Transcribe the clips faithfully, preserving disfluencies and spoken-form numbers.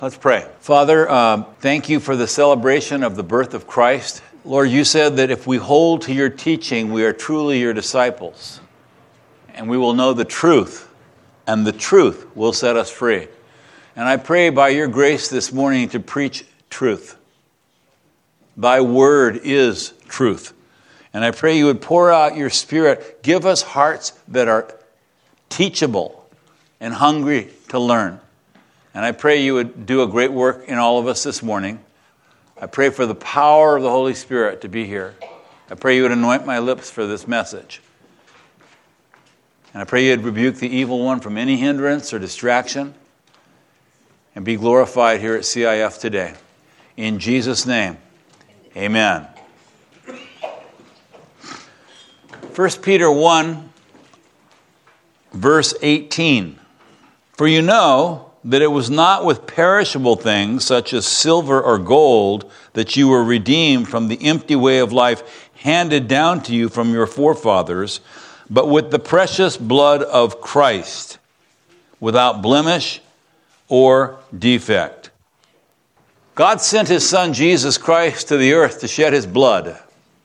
Let's pray. Father, um, thank you for the celebration of the birth of Christ. Lord, you said that if we hold to your teaching, we are truly your disciples. And we will know the truth, and the truth will set us free. And I pray by your grace this morning to preach truth. Thy word is truth. And I pray you would pour out your Spirit. Give us hearts that are teachable and hungry to learn. And I pray you would do a great work in all of us this morning. I pray for the power of the Holy Spirit to be here. I pray you would anoint my lips for this message. And I pray you would rebuke the evil one from any hindrance or distraction and be glorified here at C I F today. In Jesus' name, amen. First Peter one, verse eighteen. For you know that it was not with perishable things, such as silver or gold, that you were redeemed from the empty way of life handed down to you from your forefathers, but with the precious blood of Christ, without blemish or defect. God sent his Son Jesus Christ to the earth to shed his blood.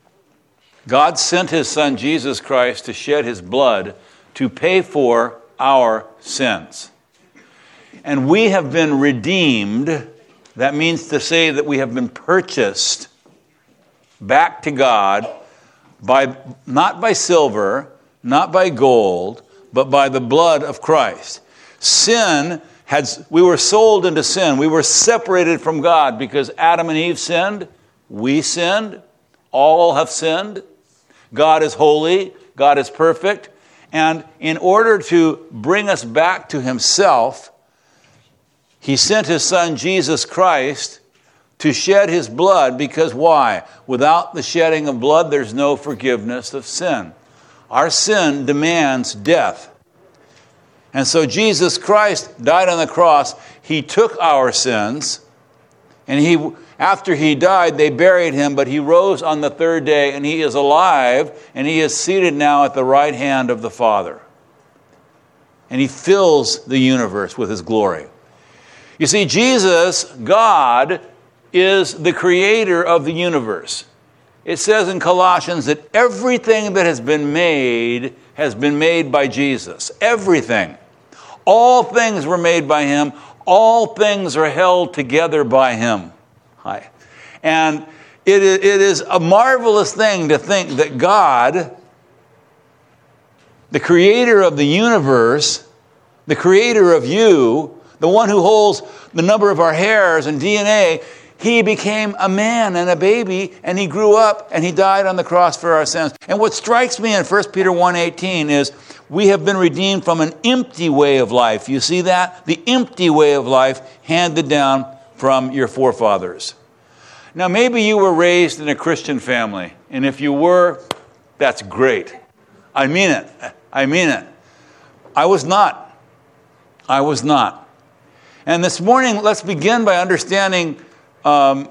God sent his Son Jesus Christ to shed his blood to pay for our sins. And we have been redeemed. That means to say that we have been purchased back to God by not by silver, not by gold, but by the blood of Christ. Sin had, we were sold into sin. We were separated from God because Adam and Eve sinned. We sinned. All have sinned. God is holy. God is perfect. And in order to bring us back to himself, he sent his Son, Jesus Christ, to shed his blood because why? Without the shedding of blood, there's no forgiveness of sin. Our sin demands death. And so Jesus Christ died on the cross. He took our sins, and he, after he died, they buried him, but he rose on the third day, and he is alive, and he is seated now at the right hand of the Father. And he fills the universe with his glory. You see, Jesus, God, is the creator of the universe. It says in Colossians that everything that has been made has been made by Jesus. Everything. All things were made by him. All things are held together by him. Hi. And it is a marvelous thing to think that God, the creator of the universe, the creator of you, the one who holds the number of our hairs and D N A, he became a man and a baby, and he grew up, and he died on the cross for our sins. And what strikes me in First Peter one eighteen is we have been redeemed from an empty way of life. You see that? The empty way of life handed down from your forefathers. Now, maybe you were raised in a Christian family, and if you were, that's great. I mean it. I mean it. I was not. I was not. And this morning, let's begin by understanding, um,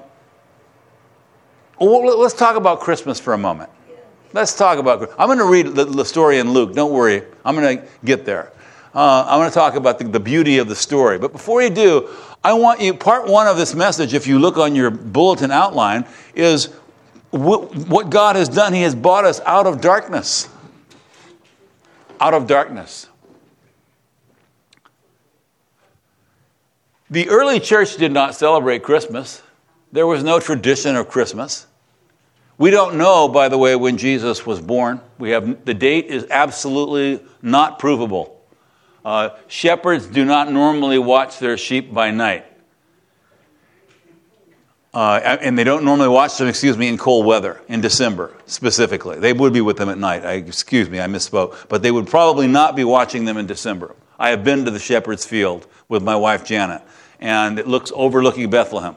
let's talk about Christmas for a moment. Let's talk about, I'm going to read the, the story in Luke. Don't worry. I'm going to get there. Uh, I'm going to talk about the, the beauty of the story. But before you do, I want you, part one of this message, if you look on your bulletin outline, is w- what God has done. He has brought us out of darkness. Out of darkness. The early church did not celebrate Christmas. There was no tradition of Christmas. We don't know, by the way, when Jesus was born. We have the date is absolutely not provable. Uh, shepherds do not normally watch their sheep by night. Uh, and they don't normally watch them, excuse me, in cold weather, in December specifically. They would be with them at night. I, excuse me, I misspoke. But they would probably not be watching them in December. I have been to the shepherd's field with my wife Janet, and it looks overlooking Bethlehem.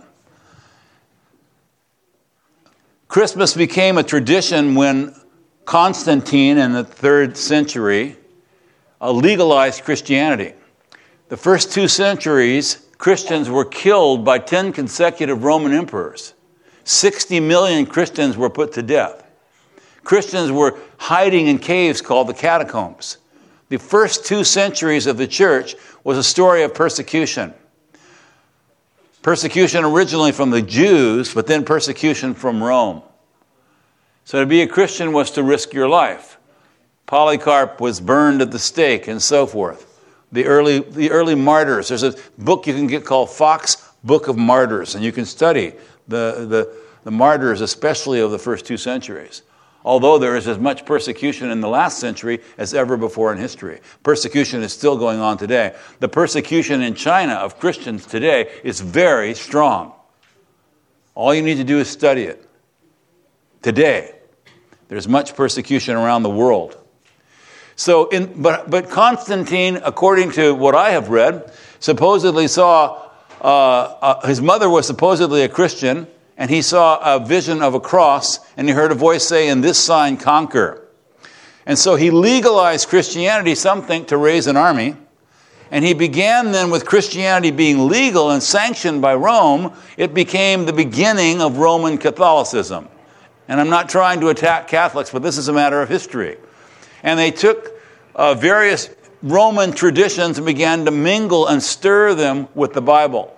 Christmas became a tradition when Constantine in the third century uh, legalized Christianity. The first two centuries, Christians were killed by ten consecutive Roman emperors. sixty million Christians were put to death. Christians were hiding in caves called the catacombs. The first two centuries of the church was a story of persecution. Persecution originally from the Jews, but then persecution from Rome. So to be a Christian was to risk your life. Polycarp was burned at the stake and so forth. The early, the early martyrs. There's a book you can get called Fox Book of Martyrs, and you can study the, the, the martyrs, especially of the first two centuries. Although there is as much persecution in the last century as ever before in history. Persecution is still going on today. The persecution in China of Christians today is very strong. All you need to do is study it. Today, there's much persecution around the world. So, in, but, but Constantine, according to what I have read, supposedly saw, uh, uh, his mother was supposedly a Christian, and he saw a vision of a cross, and he heard a voice say, "In this sign conquer." And so he legalized Christianity, some think, to raise an army. And he began then with Christianity being legal and sanctioned by Rome. It became the beginning of Roman Catholicism. And I'm not trying to attack Catholics, but this is a matter of history. And they took uh, various Roman traditions and began to mingle and stir them with the Bible.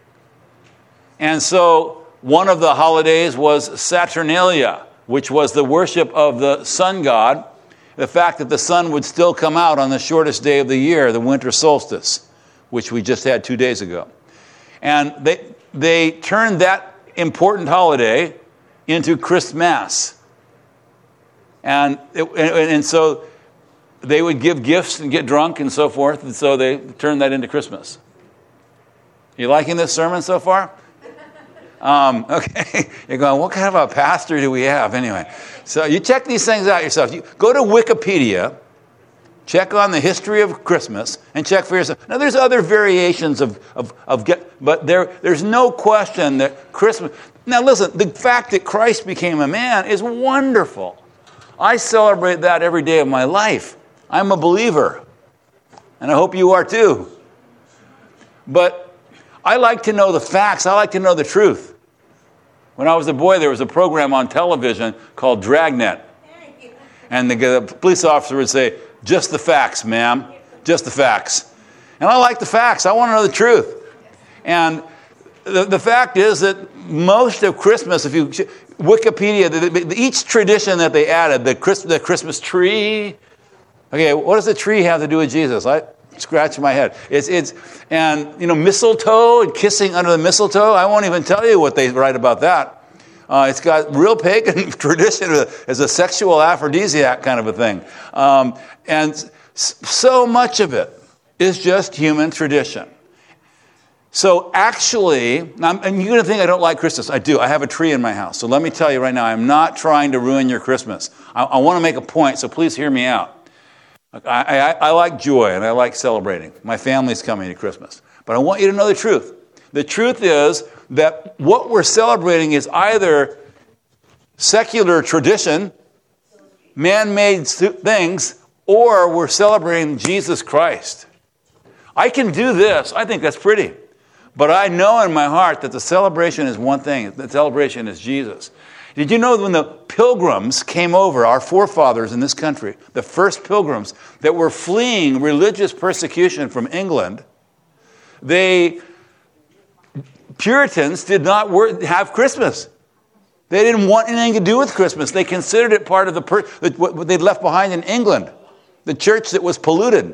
And so one of the holidays was Saturnalia, which was the worship of the sun god, the fact that the sun would still come out on the shortest day of the year, the winter solstice, which we just had two days ago. And they, they turned that important holiday into Christmas. And, it, and, and so they would give gifts and get drunk and so forth, and so they turned that into Christmas. You liking this sermon so far? Um, okay, you're going, what kind of a pastor do we have anyway? So you check these things out yourself. You go to Wikipedia, check on the history of Christmas, and check for yourself. Now, there's other variations of, of, of get, but there, there's no question that Christmas... Now, listen, the fact that Christ became a man is wonderful. I celebrate that every day of my life. I'm a believer, and I hope you are too. But I like to know the facts. I like to know the truth. When I was a boy, there was a program on television called Dragnet. And the, the police officer would say, "Just the facts, ma'am. Just the facts." And I like the facts. I want to know the truth. And the, the fact is that most of Christmas, if you... Wikipedia, the, the, each tradition that they added, the, Christ, the Christmas tree... Okay, what does the tree have to do with Jesus? I... Scratch my head. It's it's and you know mistletoe and kissing under the mistletoe. I won't even tell you what they write about that. Uh, it's got real pagan tradition as a sexual aphrodisiac kind of a thing, um, and so much of it is just human tradition. So actually, I'm, and you're going to think I don't like Christmas. I do. I have a tree in my house. So let me tell you right now, I'm not trying to ruin your Christmas. I, I want to make a point. So please hear me out. I, I, I like joy and I like celebrating. My family's coming to Christmas. But I want you to know the truth. The truth is that what we're celebrating is either secular tradition, man-made things, or we're celebrating Jesus Christ. I can do this. I think that's pretty. But I know in my heart that the celebration is one thing. The celebration is Jesus. Did you know that when the pilgrims came over, our forefathers in this country, the first pilgrims that were fleeing religious persecution from England, they, Puritans did not work, have Christmas. They didn't want anything to do with Christmas. They considered it part of the per, what they'd left behind in England, the church that was polluted.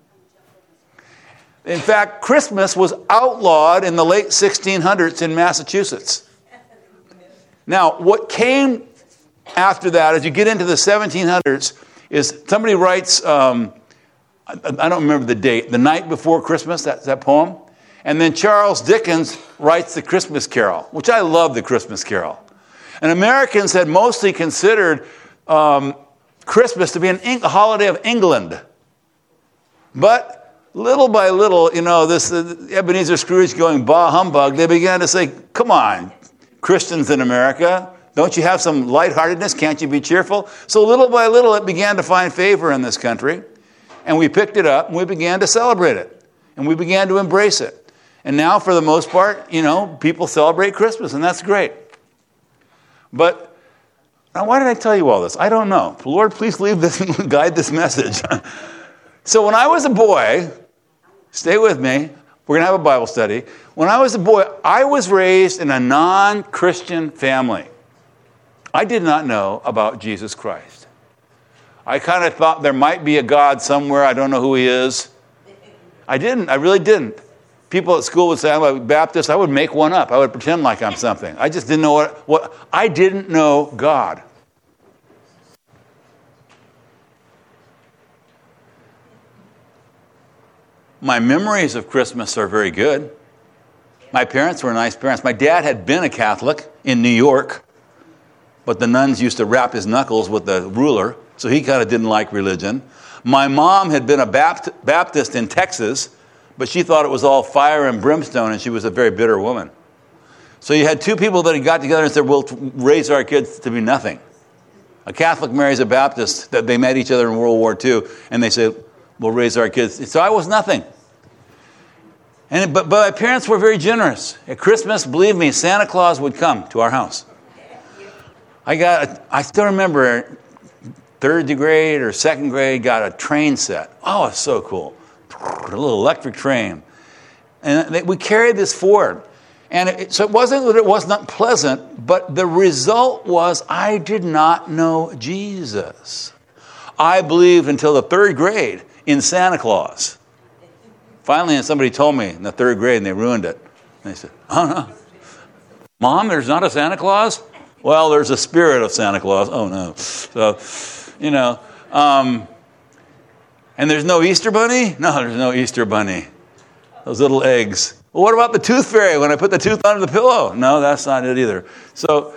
In fact, Christmas was outlawed in the late sixteen hundreds in Massachusetts. Now, what came after that, as you get into the seventeen hundreds, is somebody writes, um, I, I don't remember the date, The Night Before Christmas, that, that poem. And then Charles Dickens writes The Christmas Carol, which I love The Christmas Carol. And Americans had mostly considered um, Christmas to be an a holiday of England. But little by little, you know, this uh, Ebenezer Scrooge going bah humbug, they began to say, come on, Christians in America, don't you have some lightheartedness? Can't you be cheerful? So little by little, it began to find favor in this country. And we picked it up and we began to celebrate it. And we began to embrace it. And now, for the most part, you know, people celebrate Christmas, and that's great. But now, why did I tell you all this? I don't know. Lord, please leave this, guide this message. So when I was a boy, stay with me, We're going to have a Bible study. When I was a boy, I was raised in a non-Christian family. I did not know about Jesus Christ. I kind of thought there might be a God somewhere. I don't know who he is. I didn't. I really didn't. People at school would say, I'm a Baptist. I would make one up. I would pretend like I'm something. I just didn't know what, what I didn't know God. My memories of Christmas are very good. My parents were nice parents. My dad had been a Catholic in New York, but the nuns used to rap his knuckles with the ruler, so he kind of didn't like religion. My mom had been a Bapt- Baptist in Texas, but she thought it was all fire and brimstone, and she was a very bitter woman. So you had two people that had got together and said, we'll raise our kids to be nothing. A Catholic marries a Baptist. That they met each other in World War Two, and they said, we'll raise our kids. So I was nothing. And but, but my parents were very generous. At Christmas, believe me, Santa Claus would come to our house. I got, I still remember third grade or second grade, got a train set. Oh, it's so cool. A little electric train. And they, we carried this forward. And it, so it wasn't that it was not pleasant, but the result was I did not know Jesus. I believed until the third grade in Santa Claus. Finally, somebody told me in the third grade, and they ruined it. And they said, oh, no. Mom, there's not a Santa Claus? Well, there's a spirit of Santa Claus. Oh, no. So, you know, um, and there's no Easter bunny? No, there's no Easter bunny. Those little eggs. Well, what about the tooth fairy when I put the tooth under the pillow? No, that's not it either. So,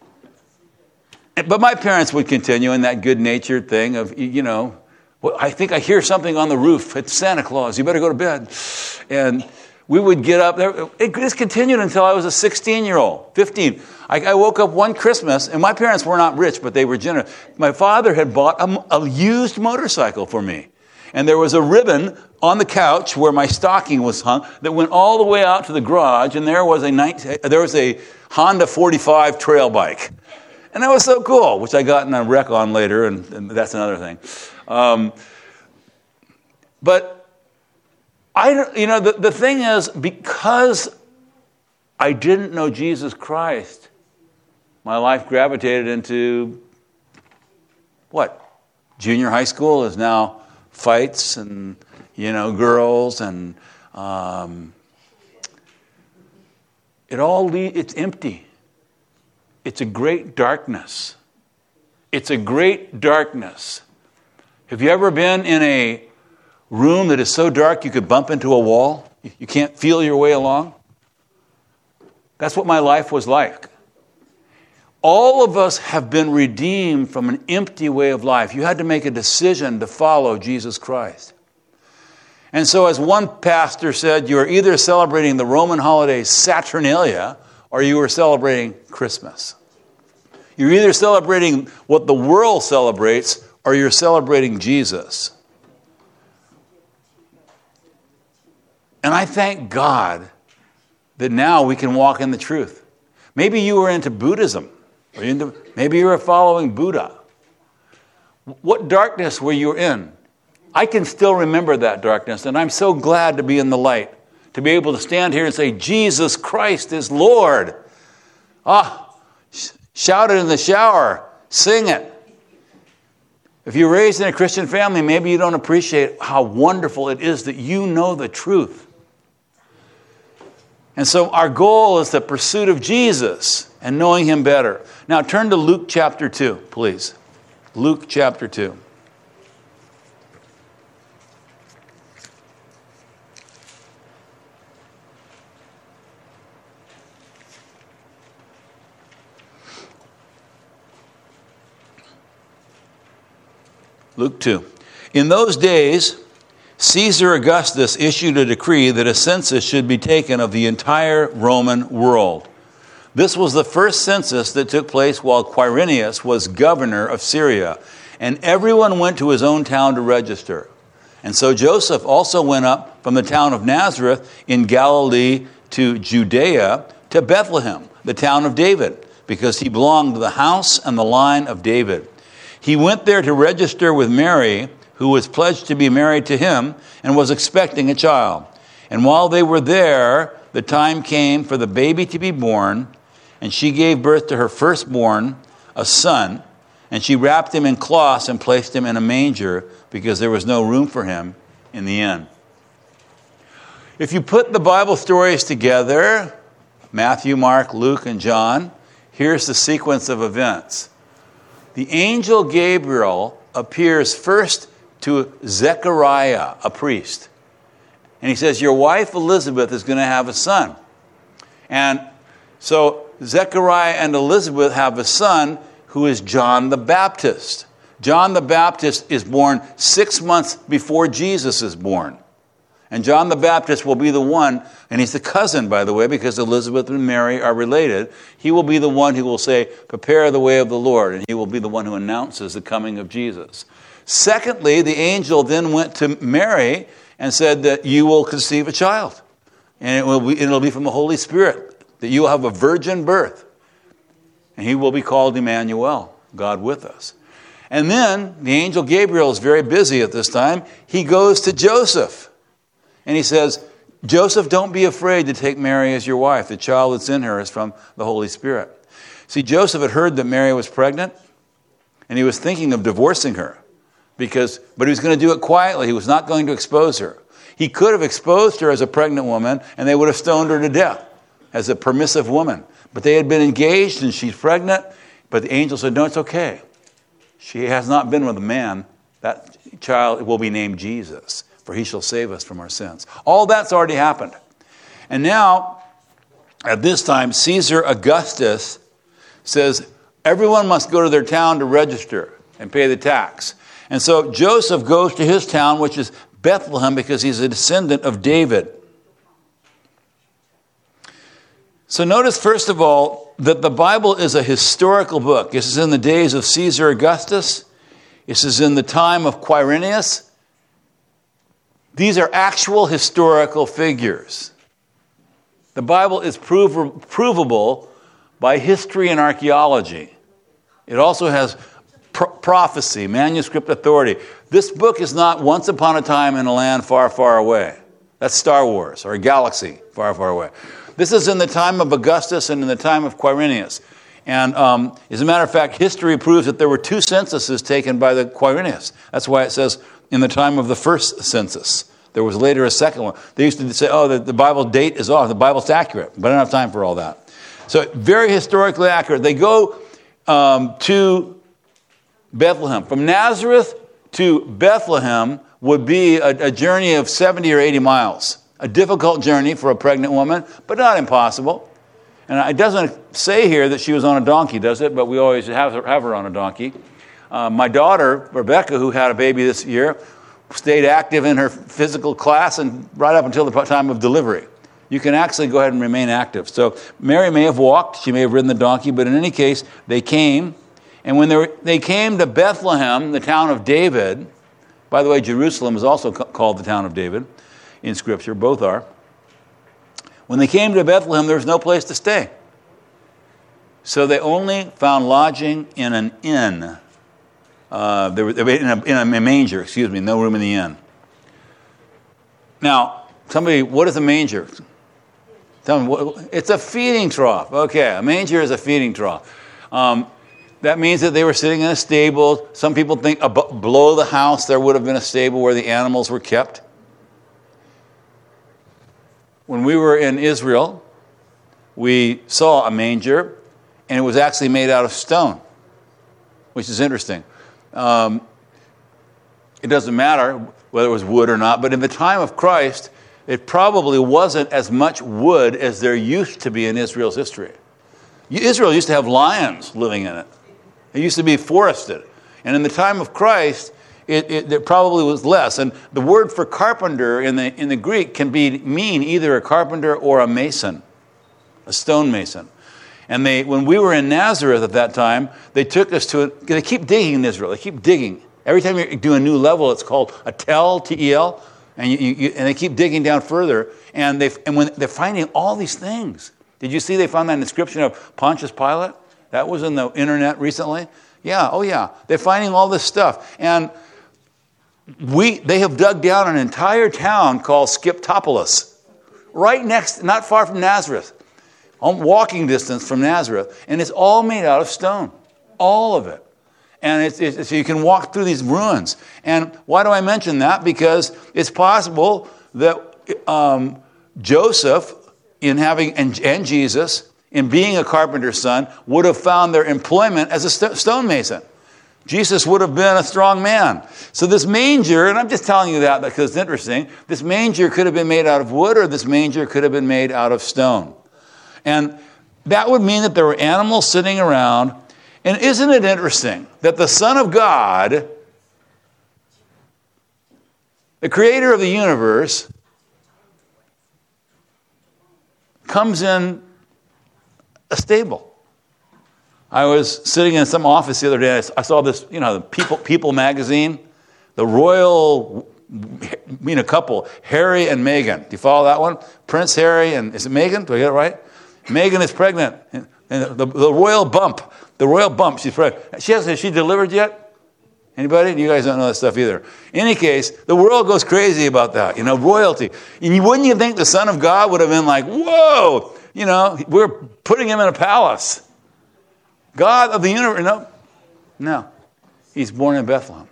but my parents would continue in that good-natured thing of, you know, well, I think I hear something on the roof. It's Santa Claus. You better go to bed. And we would get up there. It just continued until I was a sixteen-year-old, fifteen. I, I woke up one Christmas, and my parents were not rich, but they were generous. My father had bought a, a used motorcycle for me. And there was a ribbon on the couch where my stocking was hung that went all the way out to the garage, and there was a nineteen, there was a Honda forty-five trail bike. And that was so cool, which I got in a wreck on later, and, and that's another thing. Um, but, I, you know, the, the thing is, because I didn't know Jesus Christ, my life gravitated into, what? Junior high school is now fights and, you know, girls, and um, it all, le- it's empty. It's a great darkness. It's a great darkness. Have you ever been in a room that is so dark you could bump into a wall? You can't feel your way along? That's what my life was like. All of us have been redeemed from an empty way of life. You had to make a decision to follow Jesus Christ. And so as one pastor said, you are either celebrating the Roman holiday Saturnalia or you are celebrating Christmas. You're either celebrating what the world celebrates or you're celebrating Jesus. And I thank God that now we can walk in the truth. Maybe you were into Buddhism. Or into, maybe you were following Buddha. What darkness were you in? I can still remember that darkness, and I'm so glad to be in the light, to be able to stand here and say, Jesus Christ is Lord. Ah, shout it in the shower. Sing it. If you're raised in a Christian family, maybe you don't appreciate how wonderful it is that you know the truth. And so our goal is the pursuit of Jesus and knowing him better. Now turn to Luke chapter two, please. Luke chapter two. Luke two. In those days, Caesar Augustus issued a decree that a census should be taken of the entire Roman world. This was the first census that took place while Quirinius was governor of Syria, and everyone went to his own town to register. And so Joseph also went up from the town of Nazareth in Galilee to Judea to Bethlehem, the town of David, because he belonged to the house and the line of David. He went there to register with Mary, who was pledged to be married to him and was expecting a child. And while they were there, the time came for the baby to be born, and she gave birth to her firstborn, a son, and she wrapped him in cloths and placed him in a manger because there was no room for him in the inn. If you put the Bible stories together, Matthew, Mark, Luke, and John, here's the sequence of events. The angel Gabriel appears first to Zechariah, a priest. And he says, your wife Elizabeth is going to have a son. And so Zechariah and Elizabeth have a son who is John the Baptist. John the Baptist is born six months before Jesus is born. And John the Baptist will be the one, and he's the cousin, by the way, because Elizabeth and Mary are related. He will be the one who will say, prepare the way of the Lord, and he will be the one who announces the coming of Jesus. Secondly, the angel then went to Mary and said that you will conceive a child, and it will be, it'll be from the Holy Spirit, that you will have a virgin birth, and he will be called Emmanuel, God with us. And then the angel Gabriel is very busy at this time. He goes to Joseph, and he says, Joseph, don't be afraid to take Mary as your wife. The child that's in her is from the Holy Spirit. See, Joseph had heard that Mary was pregnant, and he was thinking of divorcing her. Because, but he was going to do it quietly. He was not going to expose her. He could have exposed her as a pregnant woman, and they would have stoned her to death as a permissive woman. But they had been engaged, and she's pregnant. But the angel said, no, it's okay. She has not been with a man. That child will be named Jesus, for he shall save us from our sins. All that's already happened. And now, at this time, Caesar Augustus says, everyone must go to their town to register and pay the tax. And so Joseph goes to his town, which is Bethlehem, because he's a descendant of David. So notice, first of all, that the Bible is a historical book. This is in the days of Caesar Augustus. This is in the time of Quirinius. These are actual historical figures. The Bible is prov- provable by history and archaeology. It also has Pro- prophecy, manuscript authority. This book is not once upon a time in a land far, far away. That's Star Wars, or a galaxy far, far away. This is in the time of Augustus and in the time of Quirinius. And um, as a matter of fact, history proves that there were two censuses taken by the Quirinius. That's why it says in the time of the first census. There was later a second one. They used to say, oh, the, the Bible date is off. The Bible's accurate. But I don't have time for all that. So very historically accurate. They go um, to Bethlehem. From Nazareth to Bethlehem would be a, a journey of seventy or eighty miles. A difficult journey for a pregnant woman, but not impossible. And it doesn't say here that she was on a donkey, does it? But we always have her, have her on a donkey. Uh, my daughter, Rebecca, who had a baby this year, stayed active in her physical class and right up until the time of delivery. You can actually go ahead and remain active. So Mary may have walked, she may have ridden the donkey, but in any case, they came. And when they, were, they came to Bethlehem, the town of David, by the way, Jerusalem is also ca- called the town of David in Scripture, both are. When they came to Bethlehem, there was no place to stay. So they only found lodging in an inn. Uh, they were in a, in a manger, excuse me, no room in the inn. Now, somebody, what is a manger? Tell me, what, it's a feeding trough. Okay, a manger is a feeding trough. Um, That means that they were sitting in a stable. Some people think above, below the house there would have been a stable where the animals were kept. When we were in Israel, we saw a manger, and it was actually made out of stone, which is interesting. Um, it doesn't matter whether it was wood or not, but in the time of Christ, it probably wasn't as much wood as there used to be in Israel's history. Israel used to have lions living in it. It used to be forested. And in the time of Christ, it, it, it probably was less. And the word for carpenter in the, in the Greek can be mean either a carpenter or a mason, a stonemason. And they, when we were in Nazareth at that time, they took us to, a, they keep digging in Israel. They keep digging. Every time you do a new level, it's called a tel, T E L, and, you, you, and they keep digging down further. And, they, and when they're finding all these things. Did you see they found that inscription of Pontius Pilate? That was in the internet recently. Yeah, oh yeah. They're finding all this stuff. And we they have dug down an entire town called Skiptopolis. right next, not far from Nazareth, on walking distance from Nazareth, and it's all made out of stone, all of it. And it's, it's, so you can walk through these ruins. And why do I mention that? Because it's possible that um, Joseph, in having and, and Jesus, in being a carpenter's son, would have found their employment as a st- stonemason. Jesus would have been a strong man. So this manger, and I'm just telling you that because it's interesting, this manger could have been made out of wood, or this manger could have been made out of stone. And that would mean that there were animals sitting around. And isn't it interesting that the Son of God, the creator of the universe, comes in a stable? I was sitting in some office the other day. I saw this, you know, the People People magazine, the royal, you know, couple, Harry and Meghan. Do you follow that one? Prince Harry and, is it Meghan? Do I get it right? Meghan is pregnant. And the, the royal bump. The royal bump, she's pregnant. She hasn't, has she delivered yet? Anybody? You guys don't know that stuff either. In any case, the world goes crazy about that, you know, royalty. And you, wouldn't you think the Son of God would have been like, whoa, you know, we're putting him in a palace. God of the universe. No, no. He's born in Bethlehem.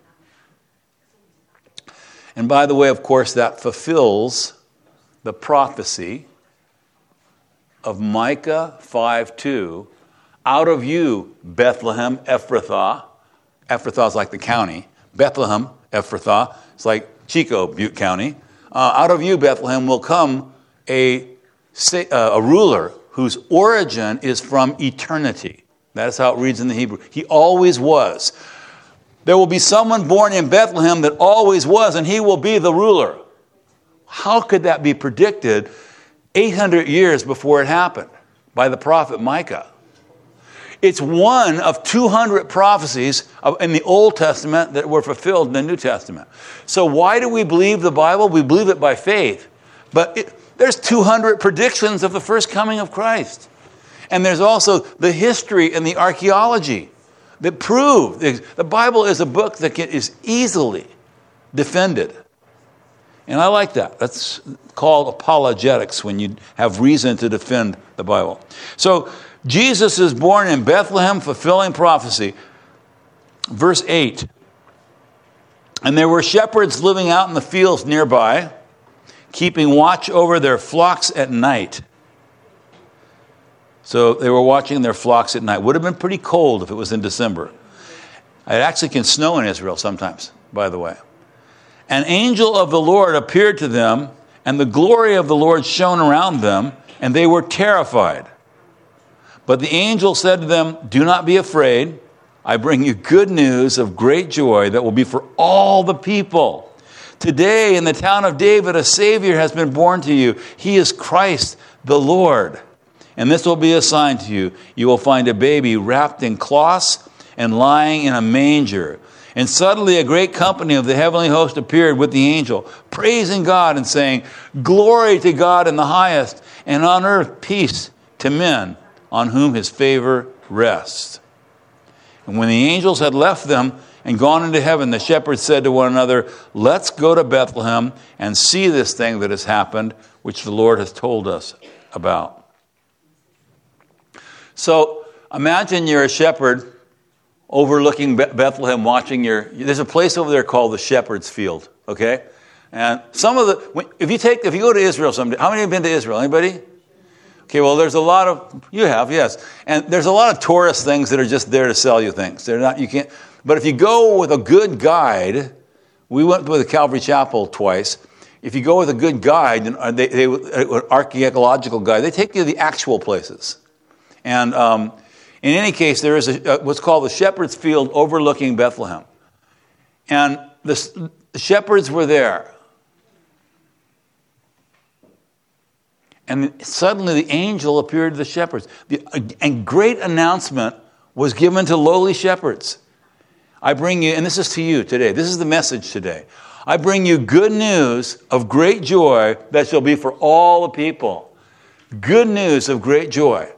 And by the way, of course, that fulfills the prophecy of Micah five two. Out of you, Bethlehem, Ephrathah. Ephrathah is like the county. Bethlehem, Ephrathah. It's like Chico, Butte County. Uh, out of you, Bethlehem, will come a, uh, a ruler whose origin is from eternity. That is how it reads in the Hebrew. He always was. There will be someone born in Bethlehem that always was, and he will be the ruler. How could that be predicted eight hundred years before it happened by the prophet Micah? It's one of two hundred prophecies in the Old Testament that were fulfilled in the New Testament. So why do we believe the Bible? We believe it by faith. But it, there's two hundred predictions of the first coming of Christ. And there's also the history and the archaeology that prove. The Bible is a book that is easily defended. And I like that. That's called apologetics, when you have reason to defend the Bible. So Jesus is born in Bethlehem, fulfilling prophecy. Verse eight. And there were shepherds living out in the fields nearby, keeping watch over their flocks at night. So they were watching their flocks at night. Would have been pretty cold if it was in December. It actually can snow in Israel sometimes, by the way. An angel of the Lord appeared to them, and the glory of the Lord shone around them, and they were terrified. But the angel said to them, do not be afraid. I bring you good news of great joy that will be for all the people. Today in the town of David, a Savior has been born to you. He is Christ the Lord. And this will be a sign to you. You will find a baby wrapped in cloths and lying in a manger. And suddenly a great company of the heavenly host appeared with the angel, praising God and saying, glory to God in the highest, and on earth peace to men on whom his favor rests. And when the angels had left them and gone into heaven, the shepherds said to one another, let's go to Bethlehem and see this thing that has happened, which the Lord has told us about. So imagine you're a shepherd overlooking Bethlehem, watching your, there's a place over there called the Shepherd's Field, okay? And some of the, if you take, if you go to Israel someday, how many have been to Israel? Anybody? Okay, well, there's a lot of, you have, yes. And there's a lot of tourist things that are just there to sell you things. They're not, you can't, but if you go with a good guide, we went with the Calvary Chapel twice. If you go with a good guide, they, they, an archaeological guide, they take you to the actual places. And um, in any case, there is a, uh, what's called the Shepherd's Field overlooking Bethlehem. And the, the shepherds were there. And suddenly the angel appeared to the shepherds. The, and great announcement was given to lowly shepherds. I bring you, and this is to you today. This is the message today. I bring you good news of great joy that shall be for all the people. Good news of great joy.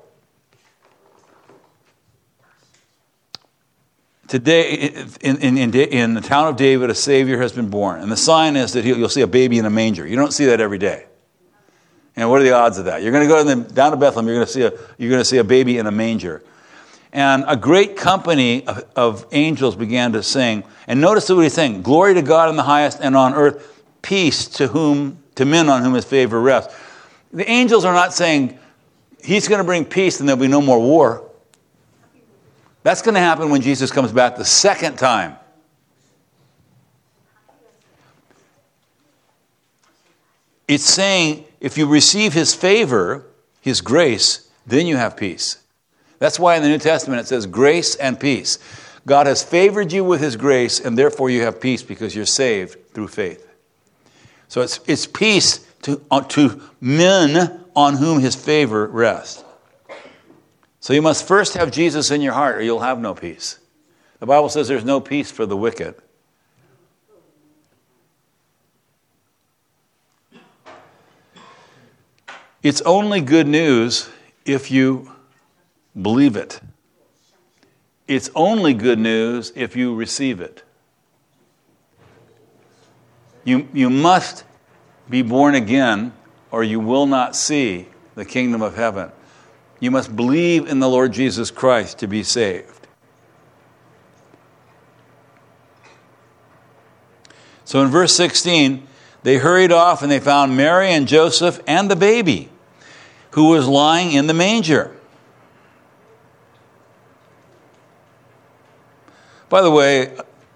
Today, in, in, in, in the town of David, a Savior has been born. And the sign is that you'll see a baby in a manger. You don't see that every day. And what are the odds of that? You're going to go to the, down to Bethlehem. You're going to see a you're going to see a baby in a manger. And a great company of, of angels began to sing. And notice what he's saying: "Glory to God in the highest, and on earth peace to whom to men on whom his favor rests." The angels are not saying he's going to bring peace and there'll be no more war. That's going to happen when Jesus comes back the second time. It's saying if you receive his favor, his grace, then you have peace. That's why in the New Testament it says grace and peace. God has favored you with his grace, and therefore you have peace because you're saved through faith. So it's it's peace to, uh, to men on whom his favor rests. So you must first have Jesus in your heart or you'll have no peace. The Bible says there's no peace for the wicked. It's only good news if you believe it. It's only good news if you receive it. You, you must be born again or you will not see the kingdom of heaven. You must believe in the Lord Jesus Christ to be saved. So in verse sixteen, they hurried off and they found Mary and Joseph and the baby who was lying in the manger. By the way,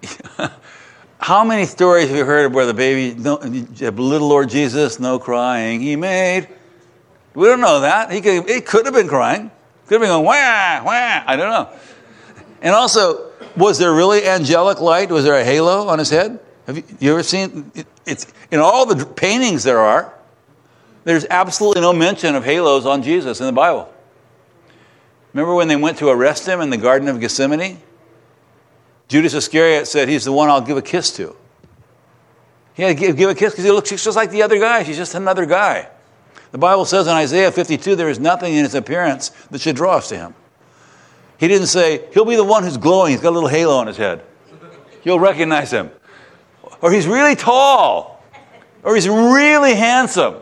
how many stories have you heard of where the baby, no, little Lord Jesus, no crying he made? We don't know that. He could, it could have been crying. Could have been going, wah, wah. I don't know. And also, was there really angelic light? Was there a halo on his head? Have you, you ever seen? It, it's in all the paintings there are. There's absolutely no mention of halos on Jesus in the Bible. Remember when they went to arrest him in the Garden of Gethsemane? Judas Iscariot said, he's the one I'll give a kiss to. He had to give, give a kiss because he looks just like the other guy. He's just another guy. The Bible says in Isaiah fifty-two, there is nothing in his appearance that should draw us to him. He didn't say, he'll be the one who's glowing. He's got a little halo on his head. You'll recognize him. Or he's really tall. Or he's really handsome.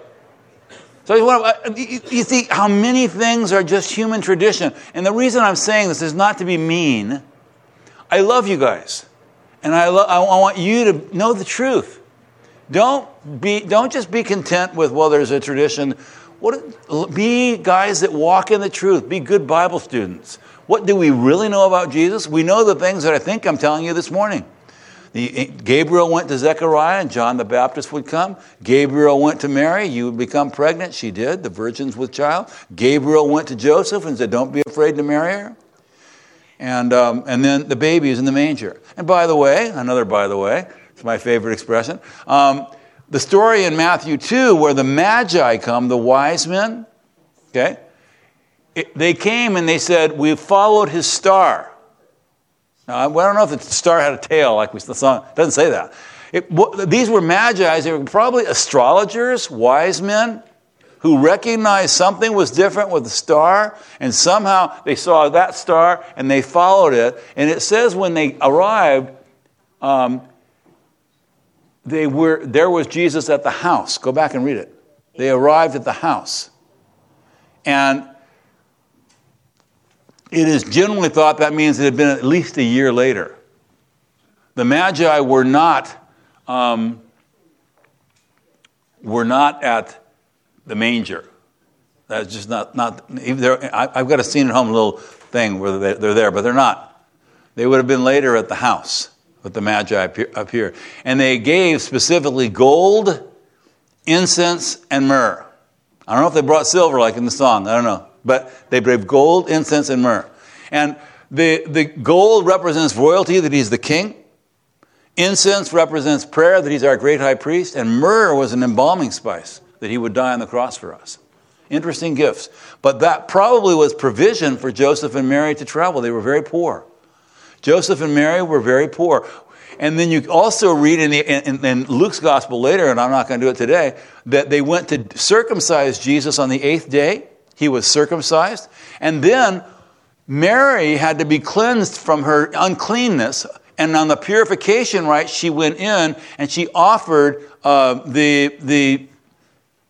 So you see how many things are just human tradition. And the reason I'm saying this is not to be mean. I love you guys. And I, lo- I want you to know the truth. Don't be. Don't just be content with, well, there's a tradition. What? Be guys that walk in the truth. Be good Bible students. What do we really know about Jesus? We know the things that I think I'm telling you this morning. The, Gabriel went to Zechariah and John the Baptist would come. Gabriel went to Mary. You would become pregnant. She did. The virgin's with child. Gabriel went to Joseph and said, don't be afraid to marry her. And, um, and then the baby is in the manger. And by the way, another by the way, it's my favorite expression. Um, the story in Matthew two where the Magi come, the wise men, okay, it, they came and they said, we followed his star. Now, I don't know if the star had a tail like we, the song. It doesn't say that. It, w- these were Magi. They were probably astrologers, wise men, who recognized something was different with the star, and somehow they saw that star and they followed it. And it says when they arrived, um, they were there was Jesus at the house. Go back and read it. They arrived at the house. And it is generally thought that means it had been at least a year later. The Magi were not um, were not at the manger. That's just not not. I've got a scene at home, a little thing where they're there, but they're not. They would have been later at the house with the Magi up here, and they gave specifically gold, incense, and myrrh. I don't know if they brought silver like in the song. I don't know. But they gave gold, incense, and myrrh. And the, the gold represents royalty, that he's the king. Incense represents prayer, that he's our great high priest. And myrrh was an embalming spice, that he would die on the cross for us. Interesting gifts. But that probably was provision for Joseph and Mary to travel. They were very poor. Joseph and Mary were very poor. And then you also read in, the, in, in Luke's gospel later, and I'm not going to do it today, that they went to circumcise Jesus on the eighth day. He was circumcised. And then Mary had to be cleansed from her uncleanness. And on the purification rite, she went in and she offered uh, the, the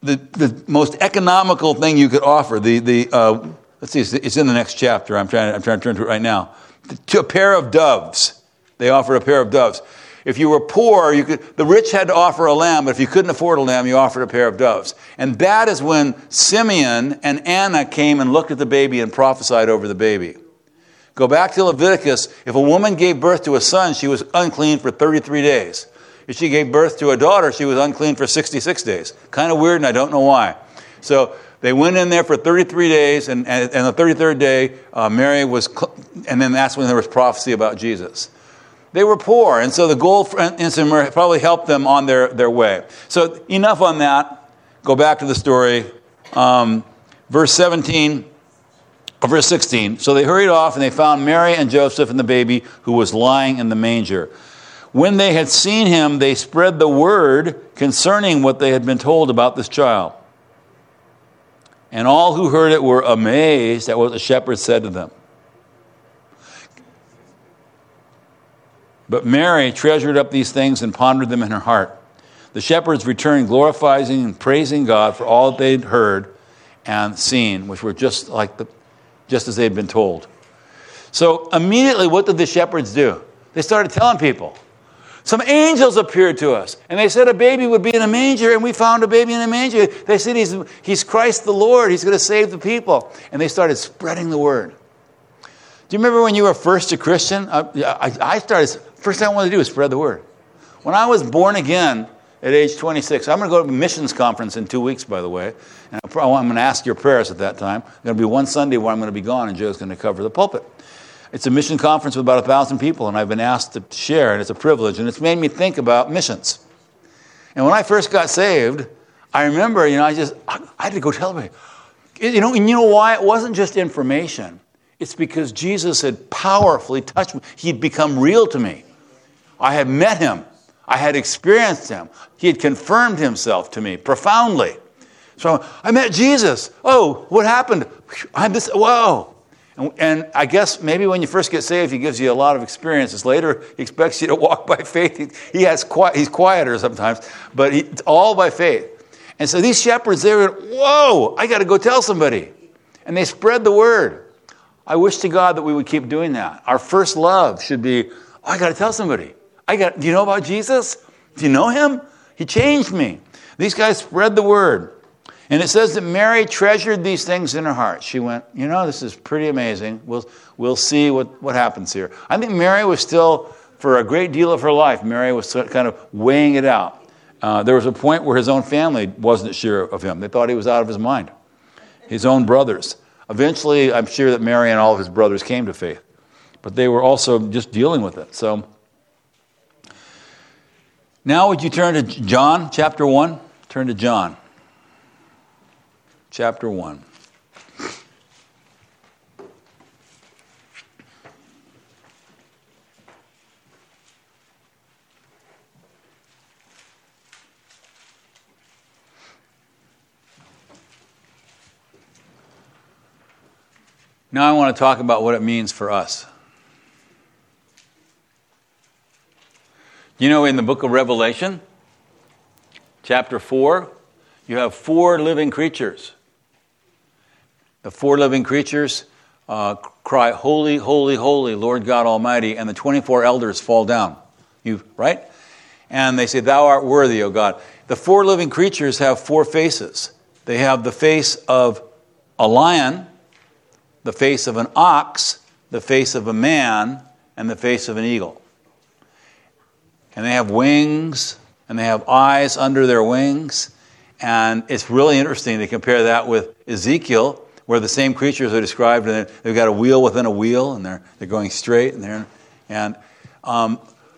the, the most economical thing you could offer. The, the uh, let's see, it's in the next chapter. I'm trying, I'm trying to turn to it right now. To a pair of doves. They offered a pair of doves. If you were poor, you could, the rich had to offer a lamb, but if you couldn't afford a lamb, you offered a pair of doves. And that is when Simeon and Anna came and looked at the baby and prophesied over the baby. Go back to Leviticus. If a woman gave birth to a son, she was unclean for thirty-three days. If she gave birth to a daughter, she was unclean for sixty-six days. Kind of weird, and I don't know why. So they went in there for thirty-three days, and, and, and the thirty-third day, uh, Mary was, cl- and then that's when there was prophecy about Jesus. They were poor, and so the gold and myrrh probably helped them on their, their way. So enough on that. Go back to the story. Um, verse seventeen, or verse sixteen. So they hurried off, and they found Mary and Joseph and the baby who was lying in the manger. When they had seen him, they spread the word concerning what they had been told about this child. And all who heard it were amazed at what the shepherds said to them. But Mary treasured up these things and pondered them in her heart. The shepherds returned, glorifying and praising God for all that they'd heard and seen, which were just like the, just as they'd been told. So immediately, what did the shepherds do? They started telling people. Some angels appeared to us, and they said a baby would be in a manger, and we found a baby in a manger. They said he's, he's Christ the Lord. He's going to save the people. And they started spreading the word. Do you remember when you were first a Christian? I, I, I started, first thing I wanted to do was spread the word. When I was born again at age twenty-six, I'm going to go to a missions conference in two weeks, by the way. And I'm going to ask your prayers at that time. There's going to be one Sunday where I'm going to be gone, and Joe's going to cover the pulpit. It's a mission conference with about a thousand people, and I've been asked to share, and it's a privilege, and it's made me think about missions. And when I first got saved, I remember, you know, I just, I, I had to go tell everybody. You know, and you know why? It wasn't just information. It's because Jesus had powerfully touched me. He'd become real to me. I had met him. I had experienced him. He had confirmed himself to me profoundly. So I met Jesus. Oh, what happened? I had this, whoa. And, and I guess maybe when you first get saved, he gives you a lot of experiences. Later, he expects you to walk by faith. He, he has quiet, he's quieter sometimes, but he, it's all by faith. And so these shepherds, they were, whoa, I got to go tell somebody. And they spread the word. I wish to God that we would keep doing that. Our first love should be, oh, I got to tell somebody. I got. Do you know about Jesus? Do you know him? He changed me. These guys spread the word. And it says that Mary treasured these things in her heart. She went, you know, this is pretty amazing. We'll, we'll see what, what happens here. I think Mary was still, for a great deal of her life, Mary was kind of weighing it out. Uh, there was a point where his own family wasn't sure of him. They thought he was out of his mind. His own brothers. Eventually, I'm sure that Mary and all of his brothers came to faith. But they were also just dealing with it. So now would you turn to John chapter one? Turn to John chapter one. Now I want to talk about what it means for us. You know, in the book of Revelation, chapter four, you have four living creatures. The four living creatures uh, cry, holy, holy, holy, Lord God Almighty, and the twenty-four elders fall down. You right? And they say, thou art worthy, O God. The four living creatures have four faces. They have the face of a lion, the face of an ox, the face of a man, and the face of an eagle. And they have wings, and they have eyes under their wings. And it's really interesting to compare that with Ezekiel, where the same creatures are described, and they've got a wheel within a wheel, and they're they're going straight, and they're and um,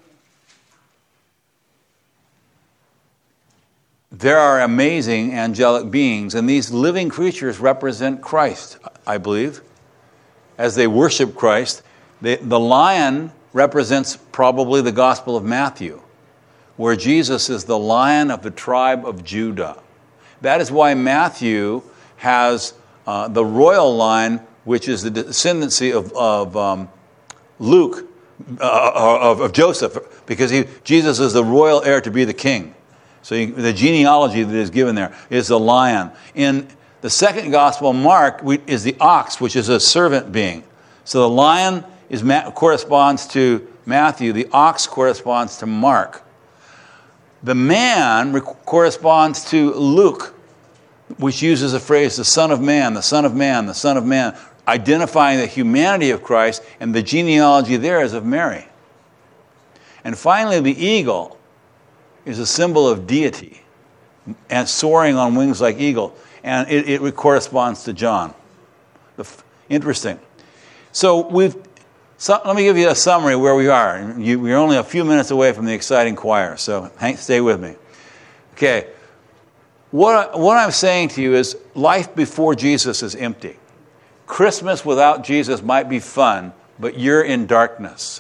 there are amazing angelic beings, and these living creatures represent Christ, I believe. As they worship Christ, they, the lion represents probably the Gospel of Matthew, where Jesus is the Lion of the tribe of Judah. That is why Matthew has uh, the royal line, which is the descendancy of, of um, Luke, uh, of, of Joseph, because he, Jesus is the royal heir to be the king. So you, the genealogy that is given there is the lion. In the second gospel, Mark, we, is the ox, which is a servant being. So the lion is corresponds to Matthew. The ox corresponds to Mark. The man re- corresponds to Luke, which uses the phrase, the Son of Man, the Son of Man, the Son of Man, identifying the humanity of Christ, and the genealogy there is of Mary. And finally, the eagle is a symbol of deity, and soaring on wings like eagle, and it, it corresponds to John. Interesting. So we've. So let me give you a summary where we are. You, we're only a few minutes away from the exciting choir, so hang, stay with me. Okay. What, what I'm saying to you is life before Jesus is empty. Christmas without Jesus might be fun, but you're in darkness.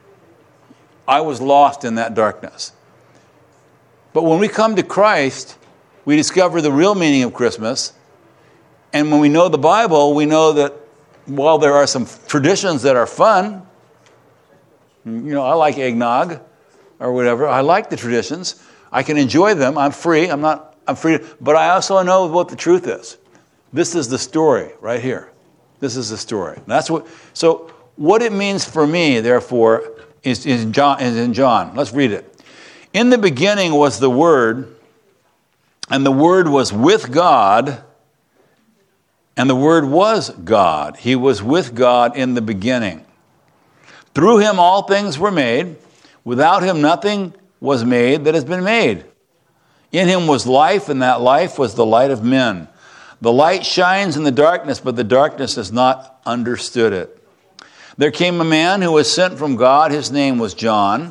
I was lost in that darkness. But when we come to Christ, we discover the real meaning of Christmas. And when we know the Bible, we know that while there are some traditions that are fun, you know, I like eggnog or whatever. I like the traditions. I can enjoy them. I'm free. I'm not, I'm free. But I also know what the truth is. This is the story right here. This is the story. That's what, so what it means for me, therefore, is, is, John, is in John. Let's read it. In the beginning was the Word, and the Word was with God, and the Word was God. He was with God in the beginning. Through him all things were made. Without him nothing was made that has been made. In him was life, and that life was the light of men. The light shines in the darkness, but the darkness has not understood it. There came a man who was sent from God. His name was John.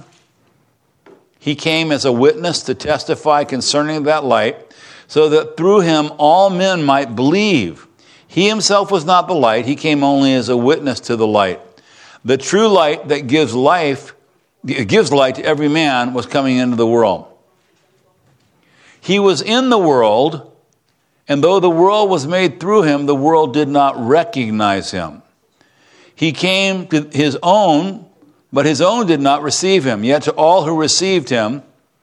He came as a witness to testify concerning that light, so that through him all men might believe. He himself was not the light. He came only as a witness to the light. The true light that gives life, gives light to every man was coming into the world. He was in the world, and though the world was made through him, the world did not recognize him. He came to his own, but his own did not receive him. Yet to all who received him,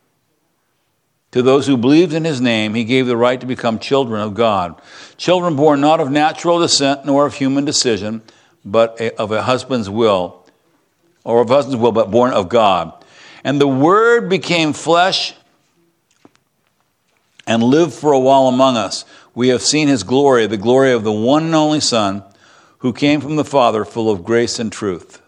to those who believed in his name, he gave the right to become children of God. Children born not of natural descent, nor of human decision, but of a husband's will, or of a husband's will, but born of God. And the Word became flesh and lived for a while among us. We have seen his glory, the glory of the one and only Son, who came from the Father, full of grace and truth.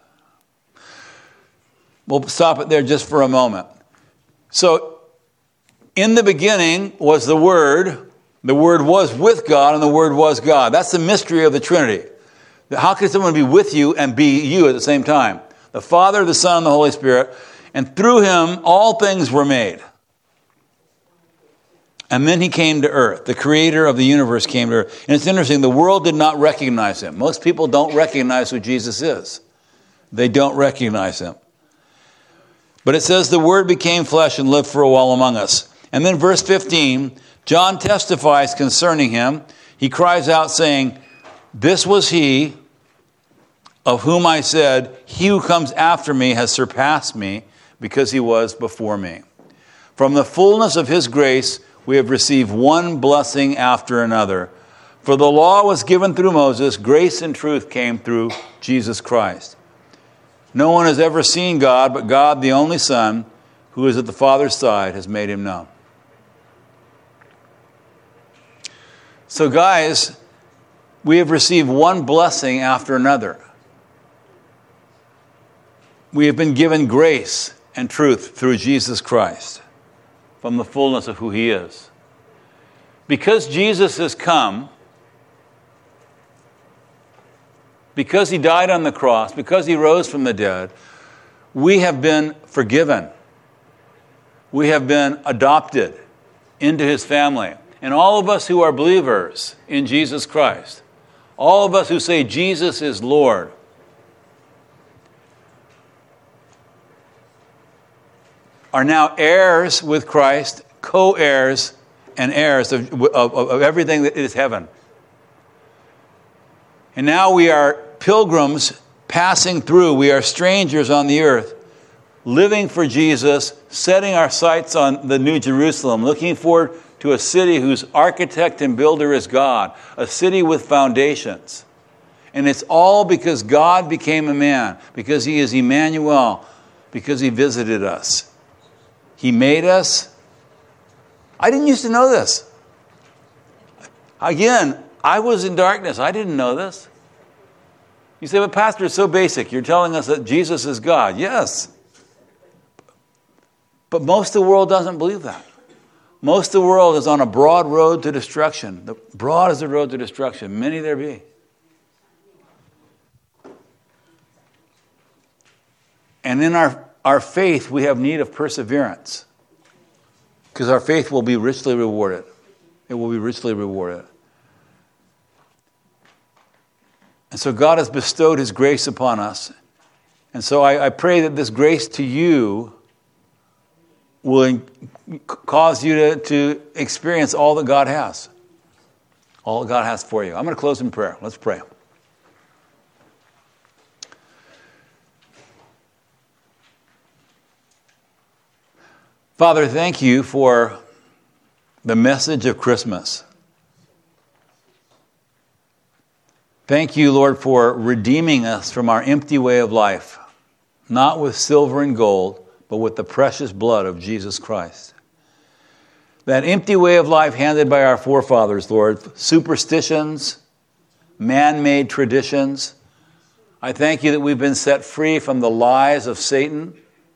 We'll stop it there just for a moment. So, in the beginning was the Word. The Word was with God, and the Word was God. That's the mystery of the Trinity. How can someone be with you and be you at the same time? The Father, the Son, and the Holy Spirit. And through him, all things were made. And then he came to earth. The creator of the universe came to earth. And it's interesting, the world did not recognize him. Most people don't recognize who Jesus is. They don't recognize him. But it says the Word became flesh and lived for a while among us. And then verse fifteen, John testifies concerning him. He cries out saying, this was he of whom I said, he who comes after me has surpassed me because he was before me. From the fullness of his grace, we have received one blessing after another. For the law was given through Moses, grace and truth came through Jesus Christ. No one has ever seen God, but God, the only Son, who is at the Father's side, has made him known. So guys, we have received one blessing after another. We have been given grace and truth through Jesus Christ from the fullness of who he is. Because Jesus has come, because he died on the cross, because he rose from the dead, we have been forgiven. We have been adopted into his family. And all of us who are believers in Jesus Christ, all of us who say Jesus is Lord, are now heirs with Christ, co-heirs and heirs of, of, of everything that is heaven. And now we are pilgrims passing through. We are strangers on the earth. living for Jesus, setting our sights on the New Jerusalem, looking forward to a city whose architect and builder is God, a city with foundations. And it's all because God became a man, because he is Emmanuel, because he visited us. He made us. I didn't used to know this. Again, I was in darkness. I didn't know this. You say, but Pastor, it's so basic. You're telling us that Jesus is God. Yes. But most of the world doesn't believe that. Most of the world is on a broad road to destruction. The broad is the road to destruction. Many there be. And in our, our faith, we have need of perseverance. Because our faith will be richly rewarded. It will be richly rewarded. And so God has bestowed his grace upon us. And so I, I pray that this grace to you will in, cause you to, to experience all that God has. All that God has for you. I'm going to close in prayer. Let's pray. Father, thank you for the message of Christmas. Thank you, Lord, for redeeming us from our empty way of life, not with silver and gold, but with the precious blood of Jesus Christ. That empty way of life handed by our forefathers, Lord, superstitions, man-made traditions. I thank you that we've been set free from the lies of Satan.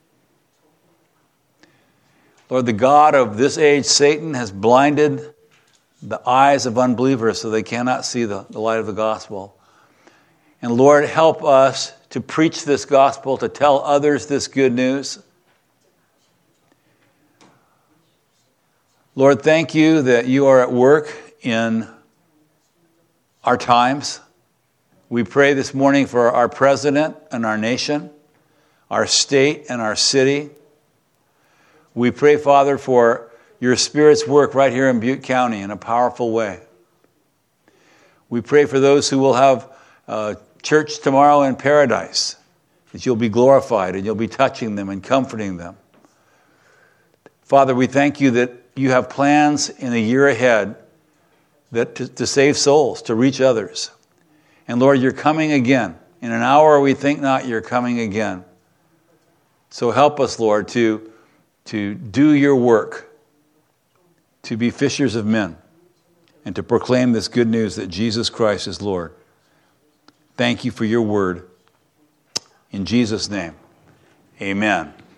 Lord, the God of this age, Satan, has blinded the eyes of unbelievers so they cannot see the, the light of the gospel. And Lord, help us to preach this gospel, to tell others this good news. Lord, thank you that you are at work in our times. We pray this morning for our president and our nation, our state and our city. We pray, Father, for your Spirit's work right here in Butte County in a powerful way. We pray for those who will have uh, church tomorrow in paradise, that you'll be glorified and you'll be touching them and comforting them. Father, we thank you that you have plans in the year ahead that to, to save souls, to reach others. And Lord, you're coming again. In an hour we think not, you're coming again. So help us, Lord, to, to do your work, to be fishers of men, and to proclaim this good news that Jesus Christ is Lord. Thank you for your word. In Jesus' name, amen.